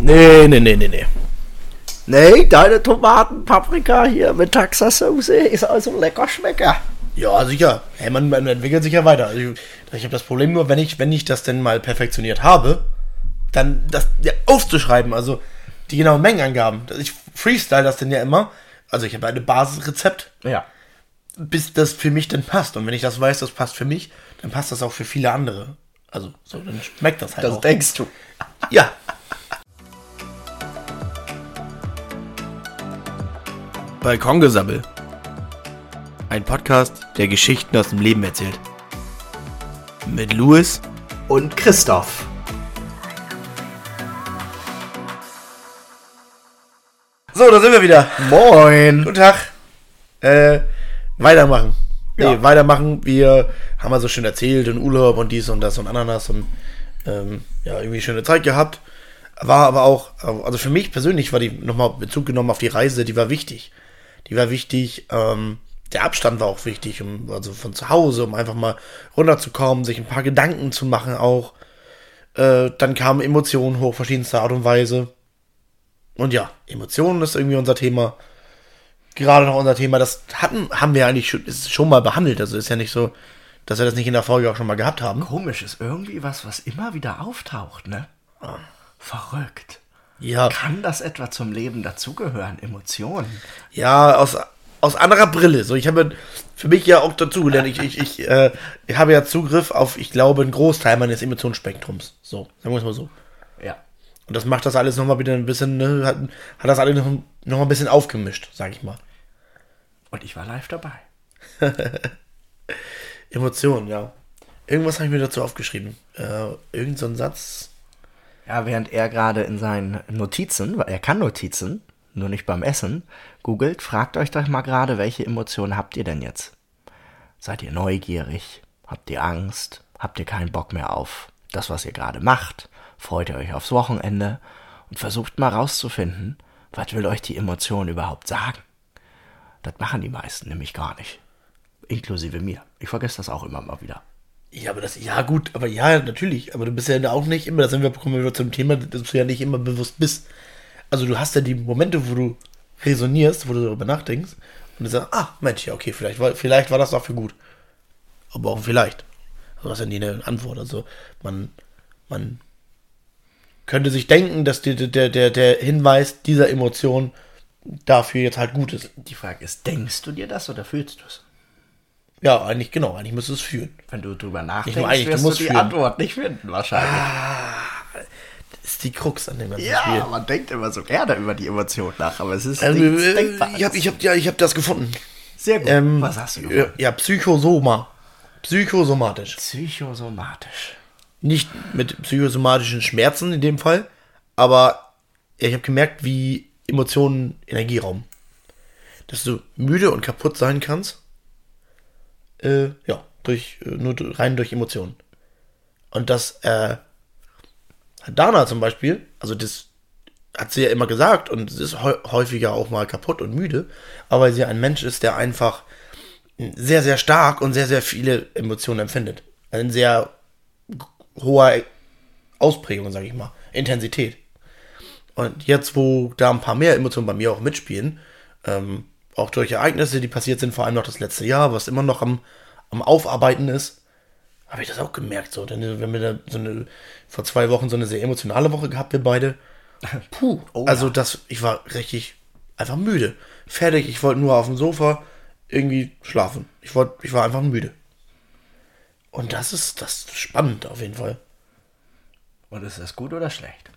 Nee. Nee, deine Tomaten, Paprika hier mit Texas-Soße ist also lecker Schmecker. Ja, sicher. Hey, man entwickelt sich ja weiter. Also ich habe das Problem nur, wenn ich das denn mal perfektioniert habe, dann das aufzuschreiben, also die genauen Mengenangaben. Ich freestyle das denn ja immer. Also ich habe ein Basisrezept. Ja. Bis das für mich dann passt. Und wenn ich das weiß, das passt für mich, dann passt das auch für viele andere. Also, so, dann schmeckt das halt Das auch. denkst du. Ja. Balkongesabbel. Ein Podcast, der Geschichten aus dem Leben erzählt. Mit Louis Und Christoph. So, da sind wir wieder. Moin. Guten Tag. Weitermachen. Ja. Weitermachen. Wir haben ja so schön erzählt und Urlaub und dies und das und Ananas und irgendwie schöne Zeit gehabt. War aber auch, also für mich persönlich war die nochmal Bezug genommen auf die Reise, die war wichtig. Der Abstand war auch wichtig, also von zu Hause, um einfach mal runterzukommen, sich ein paar Gedanken zu machen auch. Dann kamen Emotionen hoch, verschiedenster Art und Weise. Und ja, Emotionen ist irgendwie unser Thema. Gerade noch unser Thema, das haben wir eigentlich schon mal behandelt. Also ist ja nicht so, dass wir das nicht in der Folge auch schon mal gehabt haben. Komisch, ist irgendwie was immer wieder auftaucht, ne? Verrückt. Ja, Kann das etwa zum Leben dazugehören? Emotionen? ja, aus anderer Brille. So, ich habe für mich ja auch dazugelernt. Ich habe ja Zugriff auf, ich glaube, einen Großteil meines Emotionsspektrums. So, sagen wir es mal so. Ja. Und das macht das alles nochmal wieder ein bisschen, ne, hat das alles noch mal ein bisschen aufgemischt, sag ich mal. Und ich war live dabei. Emotionen, ja. Irgendwas habe ich mir dazu aufgeschrieben. Irgend so ein Satz. Ja, während er gerade in seinen Notizen, weil er kann Notizen, nur nicht beim Essen, googelt, fragt euch doch mal gerade, welche Emotionen habt ihr denn jetzt? Seid ihr neugierig? Habt ihr Angst? Habt ihr keinen Bock mehr auf das, was ihr gerade macht? Freut ihr euch aufs Wochenende? Und versucht mal rauszufinden, was will euch die Emotion überhaupt sagen? Das machen die meisten nämlich gar nicht. Inklusive mir. Ich vergesse das auch immer mal wieder. Ja, ja, natürlich. Aber du bist ja auch nicht immer, kommen wir wieder zum Thema, dass du ja nicht immer bewusst bist. Also du hast ja die Momente, wo du resonierst, wo du darüber nachdenkst und du sagst, Mensch, ja, okay, vielleicht war das dafür gut. Aber auch vielleicht. Also das ist ja nie eine Antwort. Also man könnte sich denken, dass der Hinweis dieser Emotion dafür jetzt halt gut ist. Die Frage ist, denkst du dir das oder fühlst du es? Ja, eigentlich müsstest du es fühlen. Wenn du drüber nachdenkst, Nicht nur eigentlich, wirst du musst die fühlen. Antwort nicht finden, wahrscheinlich. Das ist die Krux an dem ganzen Ja, Spiel. man denkt immer so gerne über die Emotion nach, aber es ist Also, nichts Denkbares. ich hab das gefunden. Sehr gut. Was hast du gefunden? Ja, psychosomatisch. Psychosomatisch. Nicht mit psychosomatischen Schmerzen in dem Fall, aber ich habe gemerkt, wie Emotionen Energie rauben. Dass du müde und kaputt sein kannst, rein durch Emotionen. Und das Dana zum Beispiel, also das hat sie ja immer gesagt und sie ist häufiger auch mal kaputt und müde, aber weil sie ein Mensch ist, der einfach sehr, sehr stark und sehr, sehr viele Emotionen empfindet. Also in sehr hoher Ausprägung, sage ich mal, Intensität. Und jetzt, wo da ein paar mehr Emotionen bei mir auch mitspielen, auch durch Ereignisse, die passiert sind, vor allem noch das letzte Jahr, was immer noch am Aufarbeiten ist, habe ich das auch gemerkt. So, denn wenn wir da vor 2 Wochen so eine sehr emotionale Woche gehabt, wir beide. Puh. Oh, also ja. ich war richtig einfach müde. Fertig, ich wollte nur auf dem Sofa irgendwie schlafen. Ich war einfach müde. Und das ist spannend auf jeden Fall. Und ist das gut oder schlecht?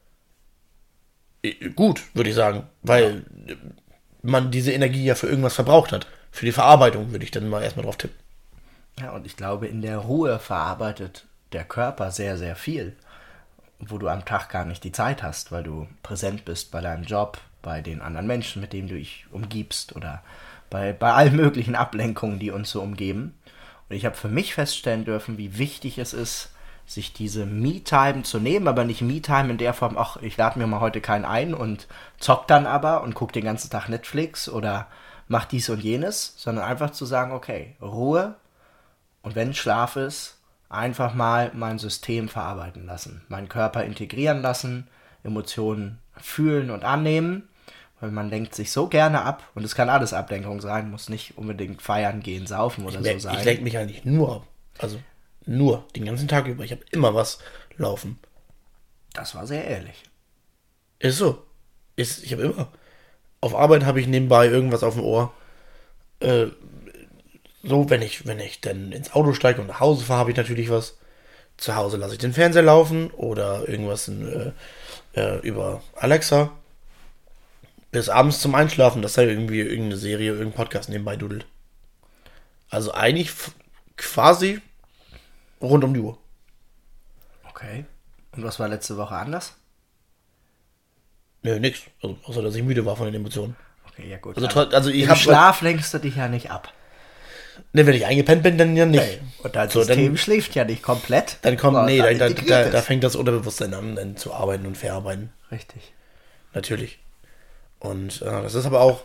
Gut, würde ich sagen. Weil man diese Energie ja für irgendwas verbraucht hat. Für die Verarbeitung würde ich dann mal erstmal drauf tippen. Ja, und ich glaube, in der Ruhe verarbeitet der Körper sehr, sehr viel, wo du am Tag gar nicht die Zeit hast, weil du präsent bist bei deinem Job, bei den anderen Menschen, mit denen du dich umgibst oder bei allen möglichen Ablenkungen, die uns so umgeben. Und ich habe für mich feststellen dürfen, wie wichtig es ist, sich diese Me-Time zu nehmen, aber nicht Me-Time in der Form, ich lade mir mal heute keinen ein und zock dann aber und guck den ganzen Tag Netflix oder mach dies und jenes, sondern einfach zu sagen, okay, Ruhe und wenn Schlaf ist, einfach mal mein System verarbeiten lassen, meinen Körper integrieren lassen Emotionen fühlen und annehmen, weil man lenkt sich so gerne ab und es kann alles Ablenkung sein, muss nicht unbedingt feiern gehen, saufen oder so sein. Ich lenke mich eigentlich nur ab. Also nur, den ganzen Tag über. Ich habe immer was laufen. Das war sehr ehrlich. Ist so. Ich habe immer. Auf Arbeit habe ich nebenbei irgendwas auf dem Ohr. So, wenn ich dann ins Auto steige und nach Hause fahre, habe ich natürlich was. Zu Hause lasse ich den Fernseher laufen oder irgendwas über Alexa. Bis abends zum Einschlafen, dass da irgendwie irgendeine Serie, irgendein Podcast nebenbei dudelt. Also eigentlich quasi rund um die Uhr. Okay. Und was war letzte Woche anders? Nö, nix. Also, außer, dass ich müde war von den Emotionen. Okay, ja gut. Also ich Im habe Schlaf lenkst du dich ja nicht ab. Ne, wenn ich eingepennt bin, dann ja nicht. Nee. Und dein So, System dann, schläft ja nicht komplett. dann kommt, sondern nee, integriert da es. fängt das Unterbewusstsein an, dann zu arbeiten und verarbeiten. Richtig. Natürlich. Und das ist aber auch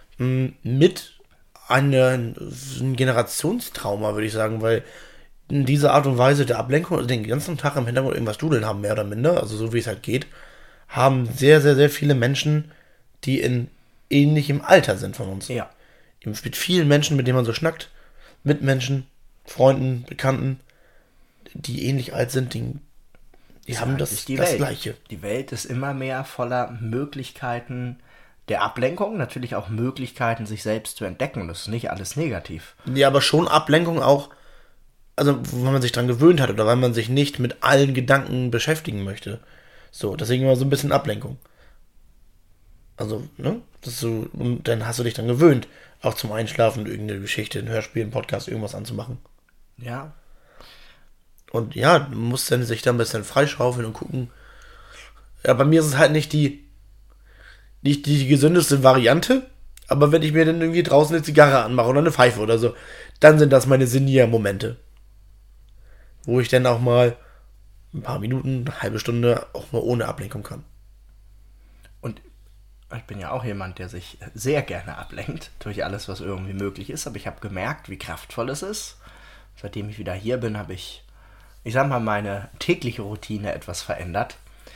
mit ein Generationstrauma, würde ich sagen, weil in dieser Art und Weise der Ablenkung, also den ganzen Tag im Hintergrund irgendwas dudeln haben, mehr oder minder, also so wie es halt geht, haben sehr, sehr, sehr viele Menschen, die in ähnlichem Alter sind von uns. Ja. Mit vielen Menschen, mit denen man so schnackt, Mitmenschen, Freunden, Bekannten, die ähnlich alt sind, die haben das Welt. Gleiche. Die Welt ist immer mehr voller Möglichkeiten der Ablenkung, natürlich auch Möglichkeiten, sich selbst zu entdecken. Das ist nicht alles negativ. Ja, aber schon Ablenkung auch, also wenn man sich dran gewöhnt hat oder weil man sich nicht mit allen Gedanken beschäftigen möchte. So, deswegen immer so ein bisschen Ablenkung. Also, ne? Das ist so, und dann hast du dich dann gewöhnt, auch zum Einschlafen irgendeine Geschichte, ein Hörspiel, ein Podcast, irgendwas anzumachen. Ja. Und ja, du musst dann sich da ein bisschen freischaufeln und gucken. Ja, bei mir ist es halt nicht die gesündeste Variante, aber wenn ich mir dann irgendwie draußen eine Zigarre anmache oder eine Pfeife oder so, dann sind das meine Senior-Momente. Wo ich dann auch mal ein paar Minuten, eine halbe Stunde auch mal ohne Ablenkung kann. Und ich bin ja auch jemand, der sich sehr gerne ablenkt durch alles, was irgendwie möglich ist. Aber ich habe gemerkt, wie kraftvoll es ist. Seitdem ich wieder hier bin, habe ich sag mal, meine tägliche Routine etwas verändert.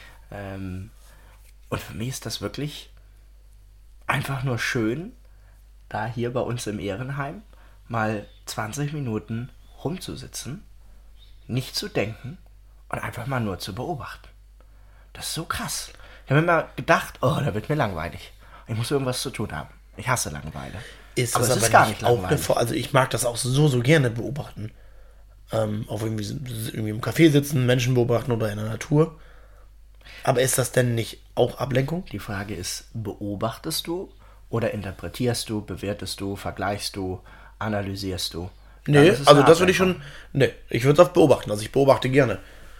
Und für mich ist das wirklich einfach nur schön, da hier bei uns im Ehrenheim mal 20 Minuten rumzusitzen, nicht zu denken und einfach mal nur zu beobachten. Das ist so krass. Ich habe immer gedacht, oh, da wird mir langweilig. Ich muss irgendwas zu tun haben. Ich hasse Langeweile. Ist aber das es aber ist gar nicht nicht auch langweilig. also ich mag das auch so gerne beobachten. Auch irgendwie im Café sitzen, Menschen beobachten oder in der Natur. Aber ist das denn nicht auch Ablenkung? Die Frage ist, beobachtest du oder interpretierst du, bewertest du, vergleichst du, analysierst du? Nee, ist es also eine das würde ich Ablenkung. schon. Nee, ich würde es auf beobachten. Also ich beobachte gerne.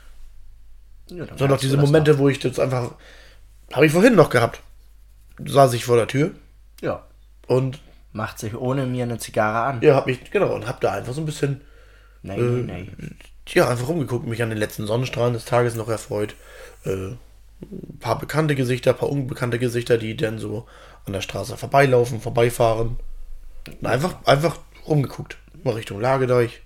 Ja, dann So noch kannst du diese das Momente, doch. wo ich das einfach. Habe ich vorhin noch gehabt. Saß ich vor der Tür Ja, und macht sich ohne mir eine Zigarre an. ja, hab da einfach so ein bisschen Nee. einfach rumgeguckt, mich an den letzten Sonnenstrahlen des Tages noch erfreut. Ein paar bekannte Gesichter, ein paar unbekannte Gesichter, die dann so an der Straße vorbeilaufen, vorbeifahren. Und einfach rumgeguckt. Mal Richtung Lagedeich.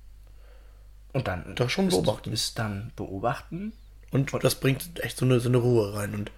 Und dann Doch schon beobachten. ist dann beobachten. Und das bringt echt so eine Ruhe rein. Und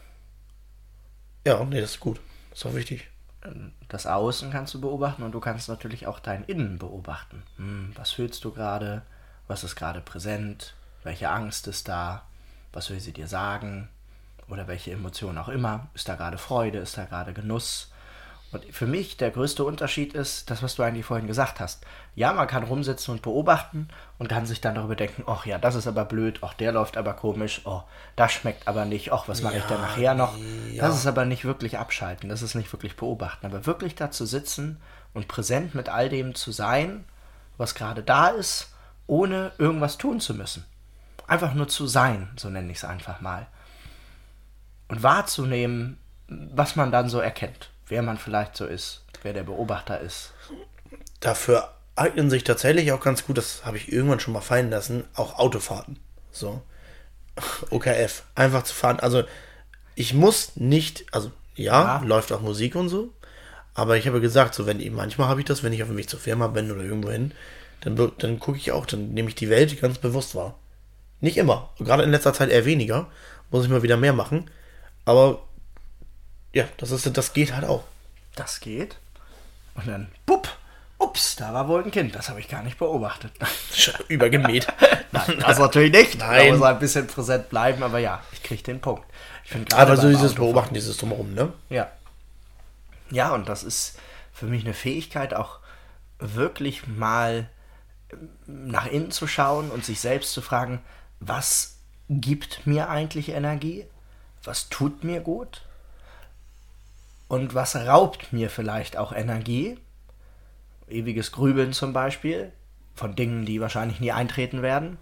ja, nee, das ist gut. Das ist auch wichtig. Das Außen kannst du beobachten und du kannst natürlich auch dein Innen beobachten. Was fühlst du gerade? Was ist gerade präsent? Welche Angst ist da? Was will sie dir sagen? Oder welche Emotion auch immer. Ist da gerade Freude? Ist da gerade Genuss? Und für mich der größte Unterschied ist das, was du eigentlich vorhin gesagt hast. Ja, man kann rumsitzen und beobachten und kann sich dann darüber denken, ach ja, das ist aber blöd, ach, der läuft aber komisch, oh, das schmeckt aber nicht, ach, was mache ich denn nachher noch? ja. Das ist aber nicht wirklich abschalten, das ist nicht wirklich beobachten, aber wirklich da zu sitzen und präsent mit all dem zu sein, was gerade da ist, ohne irgendwas tun zu müssen. Einfach nur zu sein, so nenne ich es einfach mal. Und wahrzunehmen, was man dann so erkennt. Wer man vielleicht so ist, wer der Beobachter ist. Dafür eignen sich tatsächlich auch ganz gut, das habe ich irgendwann schon mal fallen lassen, auch Autofahrten. So. OKF. Einfach zu fahren. Also, ich muss nicht, also, ja, läuft auch Musik und so. Aber ich habe gesagt, so, manchmal habe ich das, wenn ich auf dem Weg zur Firma bin oder irgendwo hin, dann gucke ich auch, dann nehme ich die Welt ganz bewusst wahr. Nicht immer. Gerade in letzter Zeit eher weniger, muss ich mal wieder mehr machen. Aber ja, das geht halt auch. Das geht. Und dann, bupp, ups, da war wohl ein Kind. Das habe ich gar nicht beobachtet. Übergemäht. Nein, das natürlich nicht. Nein. Da muss ein bisschen präsent bleiben, aber ja, ich kriege den Punkt. Ich finde Aber so dieses Beobachten, dieses Drumherum, ne? Ja. Ja, und das ist für mich eine Fähigkeit, auch wirklich mal nach innen zu schauen und sich selbst zu fragen, was gibt mir eigentlich Energie? Was tut mir gut? Und was raubt mir vielleicht auch Energie? Ewiges Grübeln zum Beispiel, von Dingen, die wahrscheinlich nie eintreten werden.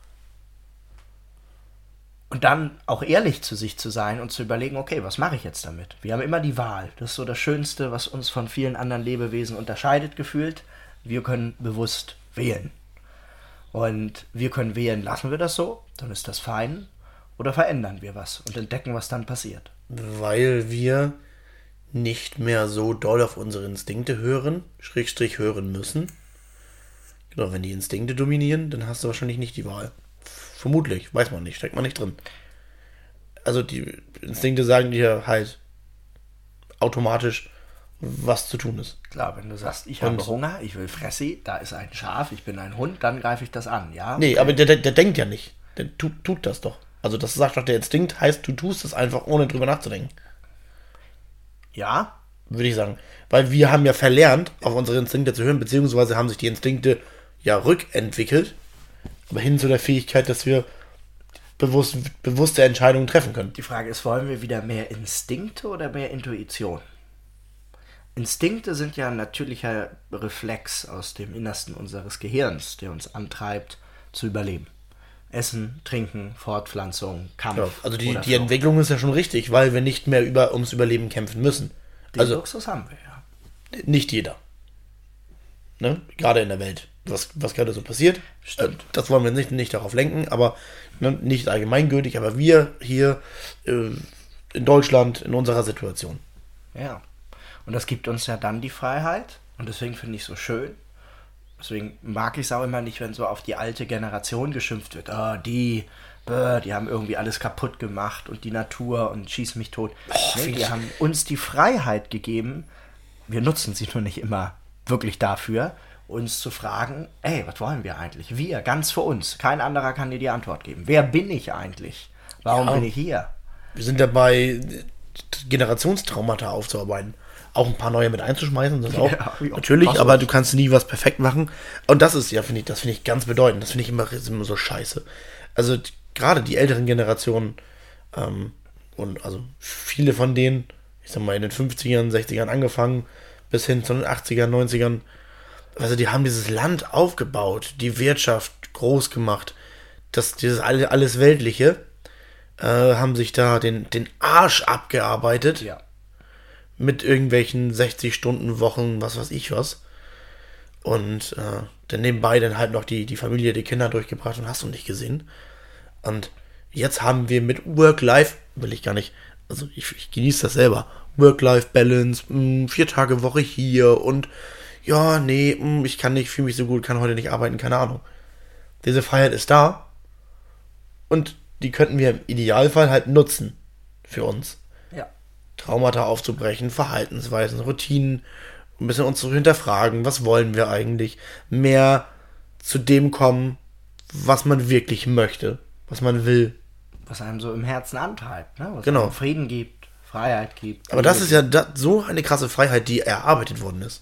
Und dann auch ehrlich zu sich zu sein und zu überlegen, okay, was mache ich jetzt damit? Wir haben immer die Wahl. Das ist so das Schönste, was uns von vielen anderen Lebewesen unterscheidet, gefühlt. Wir können bewusst wählen. Und wir können wählen, lassen wir das so, dann ist das fein. Oder verändern wir was und entdecken, was dann passiert. Weil wir nicht mehr so doll auf unsere Instinkte hören, Schrägstrich hören müssen. Genau, wenn die Instinkte dominieren, dann hast du wahrscheinlich nicht die Wahl. Vermutlich, weiß man nicht, steckt man nicht drin. Also die Instinkte sagen dir halt automatisch, was zu tun ist. Klar, wenn du sagst, ich habe Hunger, ich will Fressi, da ist ein Schaf, ich bin ein Hund, dann greife ich das an, ja? Nee, aber der denkt ja nicht. Der tut das doch. Also das sagt doch der Instinkt, heißt, du tust es einfach, ohne drüber nachzudenken. Ja? Würde ich sagen. Weil wir haben ja verlernt, auf unsere Instinkte zu hören, beziehungsweise haben sich die Instinkte ja rückentwickelt, aber hin zu der Fähigkeit, dass wir bewusste Entscheidungen treffen können. Die Frage ist, wollen wir wieder mehr Instinkte oder mehr Intuition? Instinkte sind ja ein natürlicher Reflex aus dem Innersten unseres Gehirns, der uns antreibt, zu überleben. Essen, Trinken, Fortpflanzung, Kampf. Ja, also die Entwicklung ist ja schon richtig, weil wir nicht mehr ums Überleben kämpfen müssen. Den Luxus haben wir, ja. Nicht jeder. Ne? Gerade in der Welt. Was gerade so passiert. Stimmt. Das wollen wir nicht darauf lenken, aber nicht allgemeingültig, aber wir hier in Deutschland in unserer Situation. Ja. Und das gibt uns ja dann die Freiheit. Und deswegen finde ich es so schön. Deswegen mag ich es auch immer nicht, wenn so auf die alte Generation geschimpft wird. Oh, die haben irgendwie alles kaputt gemacht und die Natur und schieß mich tot. Nee, die haben uns die Freiheit gegeben. Wir nutzen sie nur nicht immer wirklich dafür, uns zu fragen, ey, was wollen wir eigentlich? Wir, ganz für uns. Kein anderer kann dir die Antwort geben. Wer bin ich eigentlich? Warum bin ich hier? Wir sind dabei, Generationstraumata aufzuarbeiten. Auch ein paar neue mit einzuschmeißen, das auch. Ja, natürlich, aber du kannst nie was perfekt machen. Und das ist ja, finde ich ganz bedeutend. Das finde ich immer so scheiße. Also gerade die älteren Generationen und also viele von denen, ich sag mal in den 50ern, 60ern angefangen, bis hin zu den 80ern, 90ern, also die haben dieses Land aufgebaut, die Wirtschaft groß gemacht, dieses alles Weltliche, haben sich da den Arsch abgearbeitet. Ja. Mit irgendwelchen 60-Stunden-Wochen, was weiß ich was. Und dann nebenbei dann halt noch die Familie, die Kinder durchgebracht und hast du nicht gesehen. Und jetzt haben wir mit Work-Life, will ich gar nicht, also ich genieße das selber, Work-Life-Balance, 4 Tage Woche hier und ja, nee, ich kann nicht, fühle mich so gut, kann heute nicht arbeiten, keine Ahnung. Diese Freiheit ist da und die könnten wir im Idealfall halt nutzen für uns. Ja. Traumata aufzubrechen, Verhaltensweisen, Routinen, ein bisschen uns zu hinterfragen, was wollen wir eigentlich, mehr zu dem kommen, was man wirklich möchte, was man will. Was einem so im Herzen antreibt, ne? Was Genau. einem Frieden gibt, Freiheit gibt. Aber das ist ja so eine krasse Freiheit, die erarbeitet worden ist.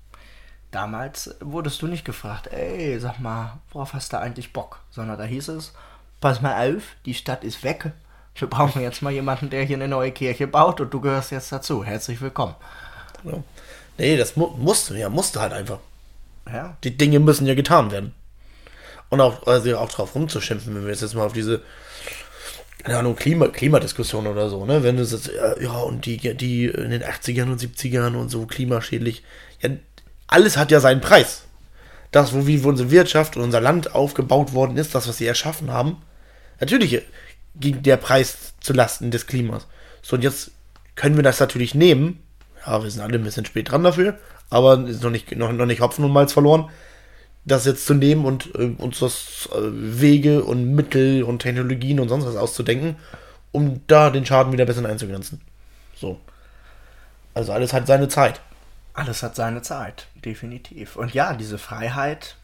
Damals wurdest du nicht gefragt, ey, sag mal, worauf hast du eigentlich Bock? Sondern da hieß es, pass mal auf, die Stadt ist weg. Wir brauchen jetzt mal jemanden, der hier eine neue Kirche baut und du gehörst jetzt dazu. Herzlich willkommen. Ja. Nee, das musste halt einfach. Ja. Die Dinge müssen ja getan werden. Und auch drauf rumzuschimpfen, wenn wir jetzt mal auf diese, keine Ahnung, Klimadiskussion oder so, ne? Wenn du jetzt, ja, und die in den 80ern und 70ern und so klimaschädlich, ja, alles hat ja seinen Preis. Das, wie unsere Wirtschaft und unser Land aufgebaut worden ist, das, was sie erschaffen haben, natürlich ging der Preis zu Lasten des Klimas. So, und jetzt können wir das natürlich nehmen. Ja, wir sind alle ein bisschen spät dran dafür, aber ist noch nicht Hopfen und Malz verloren, das jetzt zu nehmen und uns das Wege und Mittel und Technologien und sonst was auszudenken, um da den Schaden wieder ein bisschen einzugrenzen. So. Also alles hat seine Zeit. Alles hat seine Zeit, definitiv. Und ja, diese Freiheit,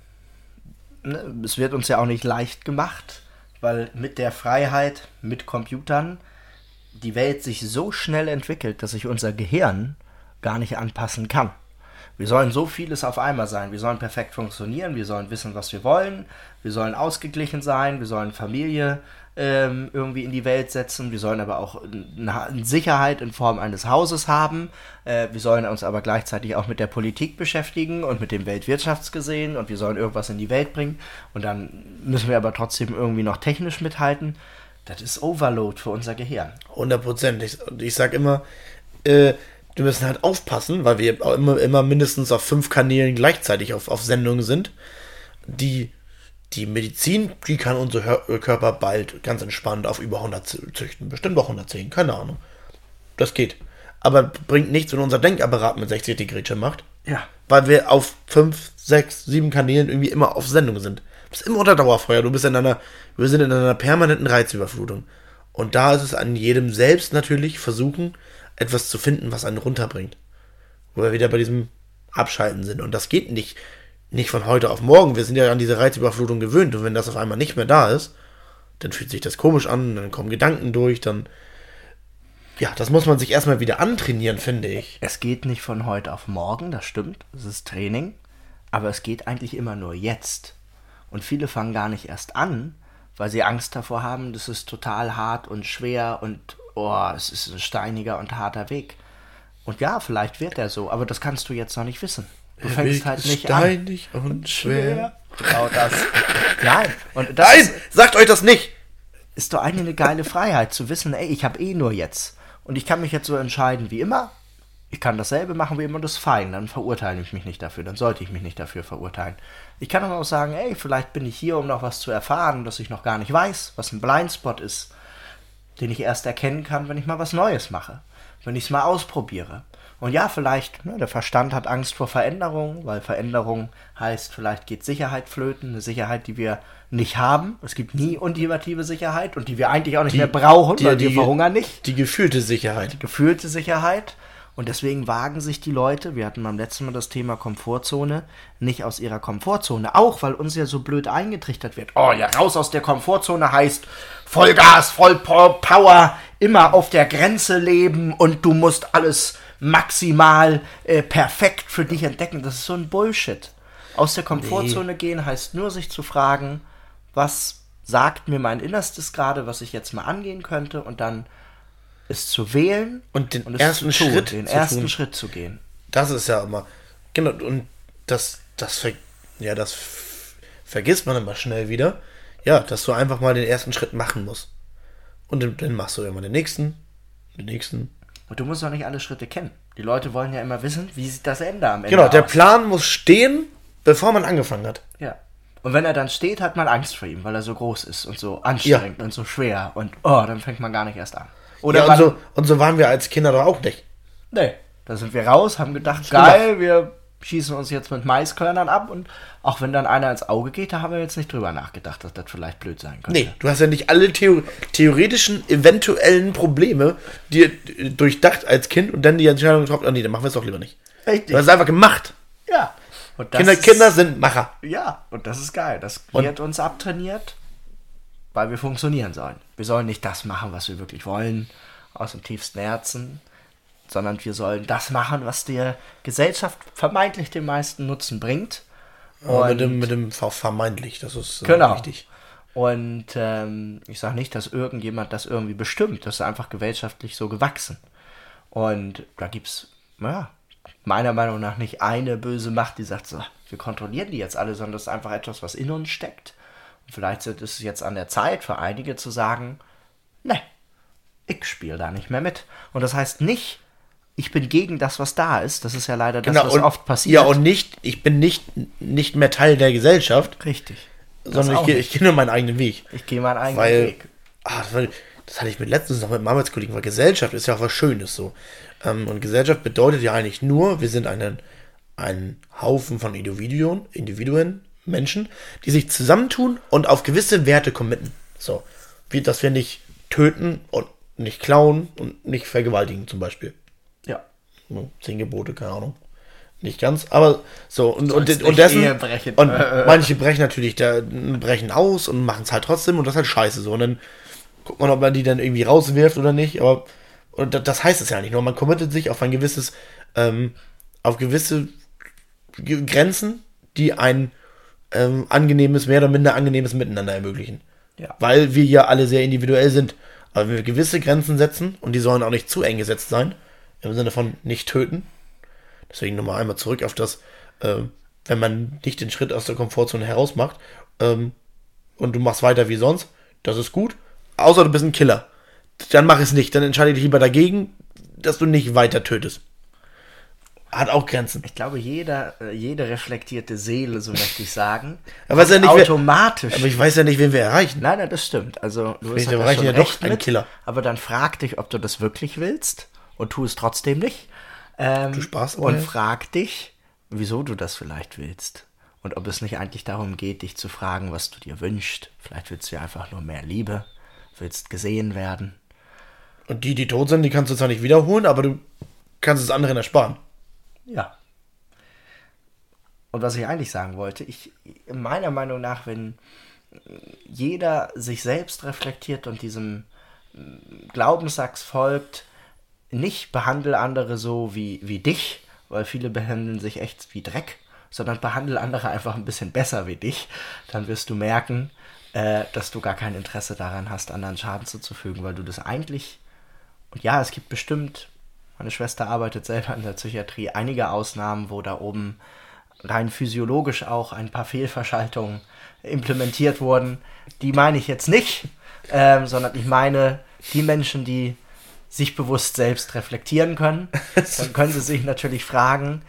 ne, es wird uns ja auch nicht leicht gemacht, weil mit der Freiheit, mit Computern, die Welt sich so schnell entwickelt, dass sich unser Gehirn gar nicht anpassen kann. Wir sollen so vieles auf einmal sein. Wir sollen perfekt funktionieren, wir sollen wissen, was wir wollen, wir sollen ausgeglichen sein, wir sollen Familie irgendwie in die Welt setzen, wir sollen aber auch eine Sicherheit in Form eines Hauses haben, wir sollen uns aber gleichzeitig auch mit der Politik beschäftigen und mit dem Weltwirtschaftsgesehen und wir sollen irgendwas in die Welt bringen und dann müssen wir aber trotzdem irgendwie noch technisch mithalten. Das ist Overload für unser Gehirn. 100%. Ich sag immer, wir müssen halt aufpassen, weil wir auch immer mindestens auf 5 Kanälen gleichzeitig auf Sendungen sind. Die Medizin, die kann unser Körper bald ganz entspannt auf über 100 züchten. Bestimmt auch 110, keine Ahnung. Das geht. Aber bringt nichts, wenn unser Denkapparat mit 60 die Grätsche macht. Ja. Weil wir auf 5, 6, 7 Kanälen irgendwie immer auf Sendung sind. Du bist immer unter Dauerfeuer. Wir sind in einer permanenten Reizüberflutung. Und da ist es an jedem selbst natürlich versuchen, etwas zu finden, was einen runterbringt. Wo wir wieder bei diesem Abschalten sind. Und das geht nicht von heute auf morgen. Wir sind ja an diese Reizüberflutung gewöhnt. Und wenn das auf einmal nicht mehr da ist, dann fühlt sich das komisch an, dann kommen Gedanken durch, dann... Ja, das muss man sich erstmal wieder antrainieren, finde ich. Es geht nicht von heute auf morgen, das stimmt. Es ist Training. Aber es geht eigentlich immer nur jetzt. Und viele fangen gar nicht erst an, weil sie Angst davor haben, das ist total hart und schwer und es ist ein steiniger und harter Weg. Und ja, vielleicht wird er so, aber das kannst du jetzt noch nicht wissen. Du fängst halt nicht steinig und schwer. Genau das. Nein. Und das sagt euch das nicht! Ist doch eigentlich eine geile Freiheit, zu wissen, ey, ich habe nur jetzt. Und ich kann mich jetzt so entscheiden wie immer. Ich kann dasselbe machen wie immer, das ist fein. Dann verurteile ich mich nicht dafür. Dann sollte ich mich nicht dafür verurteilen. Ich kann aber auch sagen, ey, vielleicht bin ich hier, um noch was zu erfahren, das ich noch gar nicht weiß, was ein Blindspot ist, den ich erst erkennen kann, wenn ich mal was Neues mache. Wenn ich es mal ausprobiere. Und ja, vielleicht, der Verstand hat Angst vor Veränderung, weil Veränderung heißt, vielleicht geht Sicherheit flöten, eine Sicherheit, die wir nicht haben. Es gibt nie ultimative Sicherheit und die wir eigentlich auch nicht mehr brauchen, weil wir verhungern nicht. Die gefühlte Sicherheit. Die gefühlte Sicherheit. Und deswegen wagen sich die Leute, wir hatten beim letzten Mal das Thema Komfortzone, nicht aus ihrer Komfortzone. Auch, weil uns ja so blöd eingetrichtert wird. Oh ja, raus aus der Komfortzone heißt Vollgas, Vollpower, immer auf der Grenze leben und du musst alles maximal perfekt für dich entdecken. Das ist so ein Bullshit. Aus der Komfortzone gehen heißt nur, sich zu fragen, was sagt mir mein Innerstes gerade, was ich jetzt mal angehen könnte und dann es zu wählen und den ersten Schritt zu gehen. Das ist ja immer, genau, und das vergisst man immer schnell wieder, ja, dass du einfach mal den ersten Schritt machen musst. Und dann machst du immer den nächsten. Und du musst doch nicht alle Schritte kennen. Die Leute wollen ja immer wissen, wie sieht das Ende am Ende Genau, der aus. Plan muss stehen, bevor man angefangen hat. Ja. Und wenn er dann steht, hat man Angst vor ihm, weil er so groß ist und so anstrengend und so schwer. Und dann fängt man gar nicht erst an. Oder ja, und so waren wir als Kinder doch auch nicht. Nee, da sind wir raus, haben gedacht, geil, wir schießen uns jetzt mit Maiskörnern ab und auch wenn dann einer ins Auge geht, da haben wir jetzt nicht drüber nachgedacht, dass das vielleicht blöd sein könnte. Nee, du hast ja nicht alle theoretischen, eventuellen Probleme dir durchdacht als Kind und dann die Entscheidung getroffen, nee, dann machen wir es doch lieber nicht. Richtig. Du hast es einfach gemacht. Ja. Und Kinder sind Macher. Ja, und das ist geil. Das wird uns abtrainiert, weil wir funktionieren sollen. Wir sollen nicht das machen, was wir wirklich wollen, aus dem tiefsten Herzen, sondern wir sollen das machen, was der Gesellschaft vermeintlich den meisten Nutzen bringt. Und mit dem vermeintlich, das ist wichtig. Und ich sage nicht, dass irgendjemand das irgendwie bestimmt. Das ist einfach gesellschaftlich so gewachsen. Und da gibt es, meiner Meinung nach nicht eine böse Macht, die sagt, so, wir kontrollieren die jetzt alle, sondern das ist einfach etwas, was in uns steckt. Und vielleicht ist es jetzt an der Zeit für einige zu sagen, ne, ich spiele da nicht mehr mit. Und das heißt nicht, ich bin gegen das, was da ist. Das ist ja leider das, was oft passiert. Ja, und ich bin nicht mehr Teil der Gesellschaft. Richtig. Sondern ich gehe nur meinen eigenen Weg. Ich gehe meinen eigenen Weg. Das hatte ich letztens noch mit meinem Arbeitskollegen, weil Gesellschaft ist ja auch was Schönes so. Und Gesellschaft bedeutet ja eigentlich nur, wir sind ein Haufen von Individuen, Menschen, die sich zusammentun und auf gewisse Werte committen. So. Dass wir nicht töten und nicht klauen und nicht vergewaltigen zum Beispiel. Ja. 10 Gebote, keine Ahnung. Nicht ganz, aber so. Und Ehe dessen. brechen. Und manche brechen natürlich, brechen aus und machen es halt trotzdem und das ist halt scheiße so. Und dann guckt man, ob man die dann irgendwie rauswirft oder nicht. Aber und das heißt es ja nicht nur. Man committet sich auf ein gewisses, auf gewisse Grenzen, die ein angenehmes, mehr oder minder angenehmes Miteinander ermöglichen. Ja. Weil wir ja alle sehr individuell sind. Aber wenn wir gewisse Grenzen setzen, und die sollen auch nicht zu eng gesetzt sein, im Sinne von nicht töten. Deswegen nochmal einmal zurück auf das, wenn man nicht den Schritt aus der Komfortzone heraus macht, und du machst weiter wie sonst, das ist gut. Außer du bist ein Killer. Dann mach es nicht. Dann entscheide dich lieber dagegen, dass du nicht weiter tötest. Hat auch Grenzen. Ich glaube, jede reflektierte Seele, so möchte ich sagen, Aber weiß ja nicht, automatisch. aber ich weiß ja nicht, wen wir erreichen. Nein, das stimmt. Also du Vielleicht hast da erreichen schon ja recht doch einen mit, Killer. aber dann frag dich, ob du das wirklich willst und tu es trotzdem nicht. Du Spaß dabei Und hast. frag dich, wieso du das vielleicht willst. Und ob es nicht eigentlich darum geht, dich zu fragen, was du dir wünschst. Vielleicht willst du ja einfach nur mehr Liebe, willst gesehen werden. Und die tot sind, die kannst du zwar nicht wiederholen, aber du kannst es anderen ersparen. Ja. Und was ich eigentlich sagen wollte, meiner Meinung nach, wenn jeder sich selbst reflektiert und diesem Glaubenssatz folgt, nicht behandle andere so wie dich, weil viele behandeln sich echt wie Dreck, sondern behandle andere einfach ein bisschen besser wie dich, dann wirst du merken, dass du gar kein Interesse daran hast, anderen Schaden zuzufügen, weil du das eigentlich, und ja, es gibt bestimmt, meine Schwester arbeitet selber in der Psychiatrie, einige Ausnahmen, wo da oben rein physiologisch auch ein paar Fehlverschaltungen implementiert wurden. Die meine ich jetzt nicht, sondern ich meine die Menschen, die sich bewusst selbst reflektieren können. Dann können sie sich natürlich fragen,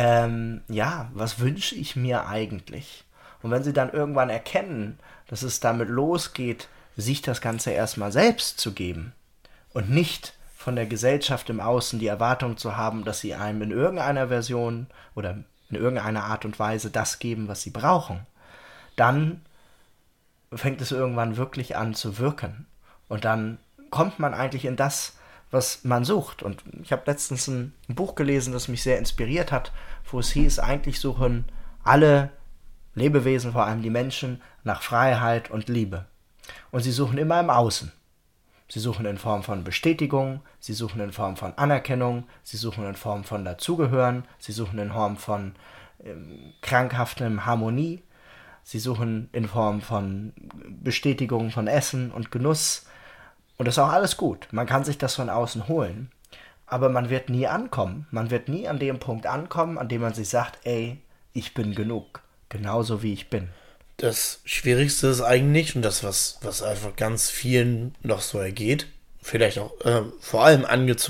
was wünsche ich mir eigentlich? Und wenn sie dann irgendwann erkennen, dass es damit losgeht, sich das Ganze erstmal selbst zu geben und nicht von der Gesellschaft im Außen die Erwartung zu haben, dass sie einem in irgendeiner Version oder in irgendeiner Art und Weise das geben, was sie brauchen, dann fängt es irgendwann wirklich an zu wirken. Und dann kommt man eigentlich in das, was man sucht. Und ich habe letztens ein Buch gelesen, das mich sehr inspiriert hat, wo es hieß, eigentlich suchen alle Lebewesen, vor allem die Menschen, nach Freiheit und Liebe. Und sie suchen immer im Außen. Sie suchen in Form von Bestätigung, sie suchen in Form von Anerkennung, sie suchen in Form von Dazugehören, sie suchen in Form von krankhaftem Harmonie, sie suchen in Form von Bestätigung von Essen und Genuss. Und das ist auch alles gut. Man kann sich das von außen holen. Aber man wird nie ankommen. Man wird nie an dem Punkt ankommen, an dem man sich sagt, ey, ich bin genug. Genauso wie ich bin. Das Schwierigste ist eigentlich, und das, was einfach ganz vielen noch so ergeht, vielleicht auch vor allem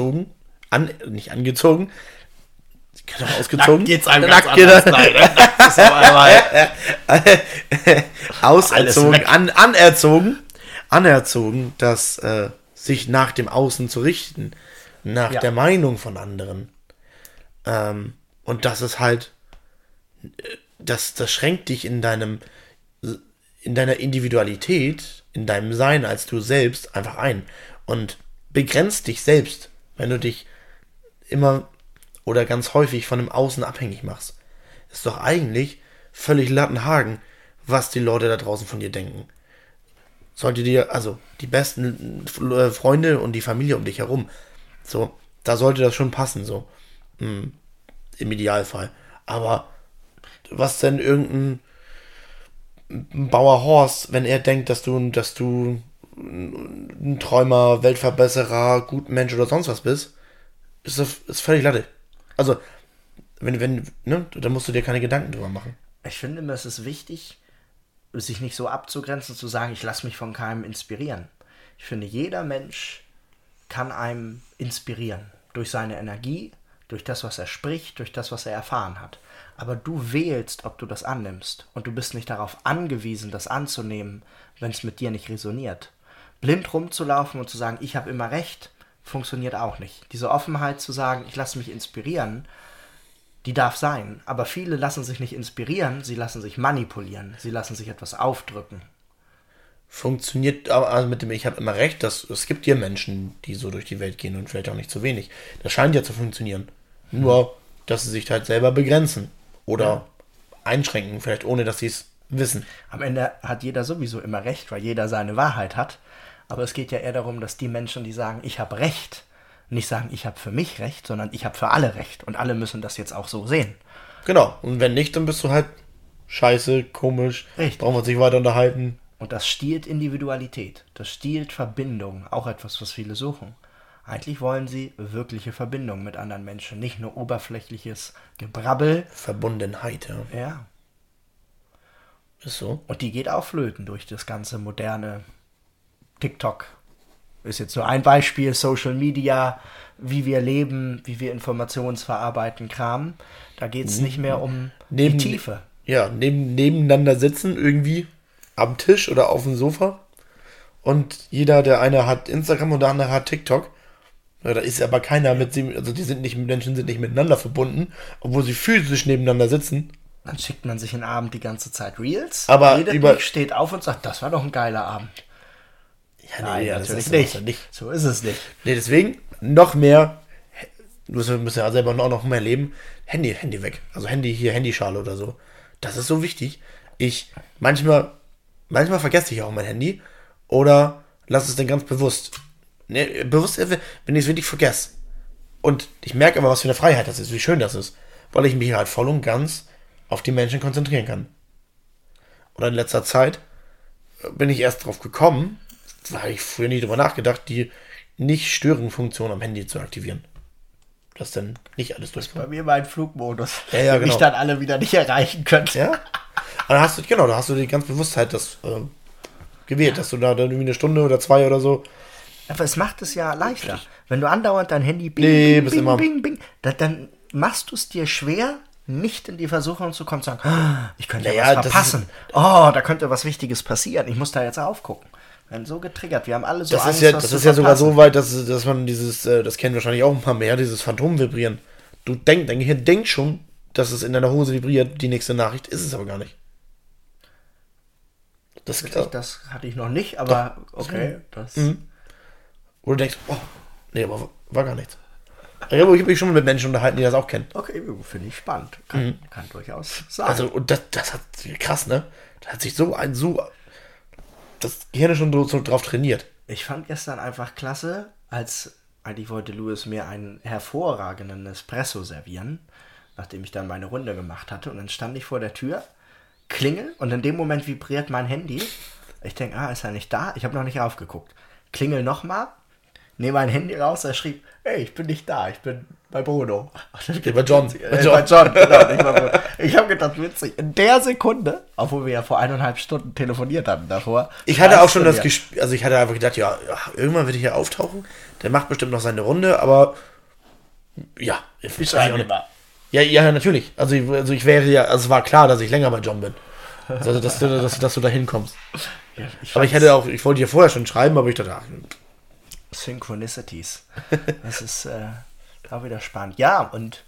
nicht angezogen, kann auch ausgezogen. Nackt geht's einem ganz anders. Nein, nackt ist aber auserzogen, anerzogen, dass sich nach dem Außen zu richten, nach der Meinung von anderen. Und das ist halt, das schränkt dich in deiner Individualität, in deinem Sein als du selbst einfach ein und begrenzt dich selbst, wenn du dich immer oder ganz häufig von dem Außen abhängig machst. Ist doch eigentlich völlig Lattenhagen, was die Leute da draußen von dir denken. Sollte dir, also die besten Freunde und die Familie um dich herum, so, da sollte das schon passen, so, im Idealfall. Aber was denn irgendein Bauer Horst, wenn er denkt, dass du ein Träumer, Weltverbesserer, Gutmensch oder sonst was bist, ist völlig Latte. Also, da musst du dir keine Gedanken drüber machen. Ich finde, es ist wichtig, sich nicht so abzugrenzen, zu sagen, ich lasse mich von keinem inspirieren. Ich finde, jeder Mensch kann einem inspirieren. Durch seine Energie, durch das, was er spricht, durch das, was er erfahren hat. Aber du wählst, ob du das annimmst. Und du bist nicht darauf angewiesen, das anzunehmen, wenn es mit dir nicht resoniert. Blind rumzulaufen und zu sagen, ich habe immer recht, funktioniert auch nicht. Diese Offenheit zu sagen, ich lasse mich inspirieren, die darf sein. Aber viele lassen sich nicht inspirieren, sie lassen sich manipulieren. Sie lassen sich etwas aufdrücken. funktioniert, also mit dem ich habe immer recht, dass es gibt ja Menschen, die so durch die Welt gehen und vielleicht auch nicht zu wenig. Das scheint ja zu funktionieren. Nur, dass sie sich halt selber begrenzen oder einschränken, vielleicht ohne, dass sie es wissen. Am Ende hat jeder sowieso immer recht, weil jeder seine Wahrheit hat. Aber es geht ja eher darum, dass die Menschen, die sagen, ich habe Recht, nicht sagen, ich habe für mich Recht, sondern ich habe für alle Recht. Und alle müssen das jetzt auch so sehen. Genau. Und wenn nicht, dann bist du halt scheiße, komisch, Richtig. brauchen wir uns nicht weiter unterhalten. Und das stiehlt Individualität. Das stiehlt Verbindung. Auch etwas, was viele suchen. Eigentlich wollen sie wirkliche Verbindung mit anderen Menschen. Nicht nur oberflächliches Gebrabbel. Verbundenheit, ja. Ja. Ist so. Und die geht auch flöten durch das ganze moderne TikTok. Ist jetzt nur ein Beispiel. Social Media, wie wir leben, wie wir Informationsverarbeiten, Kram. Da geht es nicht mehr um die Tiefe. Ja, nebeneinander sitzen irgendwie am Tisch oder auf dem Sofa. Und der eine hat Instagram und der andere hat TikTok. Ja, da ist aber keiner mit sie, also Menschen sind nicht miteinander verbunden, obwohl sie physisch nebeneinander sitzen. Dann schickt man sich einen Abend die ganze Zeit Reels, aber nicht, steht auf und sagt, das war doch ein geiler Abend. Ja, Nein, nee, natürlich nicht. So ist es nicht. Nee, deswegen noch mehr, müssen ja selber auch noch mehr leben, Handy weg. Also Handyschale oder so. Das ist so wichtig. Manchmal vergesse ich auch mein Handy oder lasse es dann ganz bewusst. Ne, bewusst, wenn ich es wirklich vergesse. Und ich merke aber, was für eine Freiheit das ist, wie schön das ist. Weil ich mich halt voll und ganz auf die Menschen konzentrieren kann. Oder in letzter Zeit bin ich erst drauf gekommen, da habe ich früher nie drüber nachgedacht, die Nicht-Stören-Funktion am Handy zu aktivieren. Dass dann nicht alles durchkommt. Bei mir mein Flugmodus, ja, genau. mich dann alle wieder nicht erreichen könnt. Ja? Aber da hast du die ganz Bewusstheit gewählt, dass du da dann irgendwie eine Stunde oder 2 oder so. Aber es macht es ja leichter. Wenn du andauernd dein Handy bing, dann machst du es dir schwer, nicht in die Versuchung zu kommen, zu sagen, ich könnte ja was verpassen. Da könnte was Wichtiges passieren. Ich muss da jetzt aufgucken. Wenn so getriggert, wir haben alle so Angst, das ist ja sogar so weit, dass man das kennen wahrscheinlich auch ein paar mehr, dieses Phantom-Vibrieren. Dein Gehirn denkt schon, dass es in deiner Hose vibriert, die nächste Nachricht, ist es aber gar nicht. Das hatte ich noch nicht, aber doch. Okay. Oder du denkst, nee, aber war gar nichts. Ich habe mich schon mit Menschen unterhalten, die das auch kennen. Okay, finde ich spannend. Kann durchaus sein. Also, und das hat krass, ne? Da hat sich das Gehirn schon so drauf trainiert. Ich fand gestern einfach klasse, als eigentlich wollte Louis mir einen hervorragenden Espresso servieren, nachdem ich dann meine Runde gemacht hatte. Und dann stand ich vor der Tür, klingel und in dem Moment vibriert mein Handy. Ich denke, ist er nicht da? Ich habe noch nicht raufgeguckt. Klingel nochmal, nehme mein Handy raus, er schrieb, hey, ich bin nicht da, ich bin bei Bruno. Bei John. Bei John, genau, nicht bei Bruno. Ich habe gedacht, witzig, in der Sekunde, obwohl wir ja vor 1,5 Stunden telefoniert hatten davor. Ich hatte auch schon das Gespräch, also ich hatte einfach gedacht, ja, irgendwann wird er hier auftauchen, der macht bestimmt noch seine Runde, aber ja. Ich schreibe immer. Ja, natürlich. Also ich wäre ja, also es war klar, dass ich länger bei John bin. Also dass du da hinkommst. Ja, ich wollte dir vorher schon schreiben, aber ich dachte, Synchronicities. Das ist auch wieder spannend. Ja, und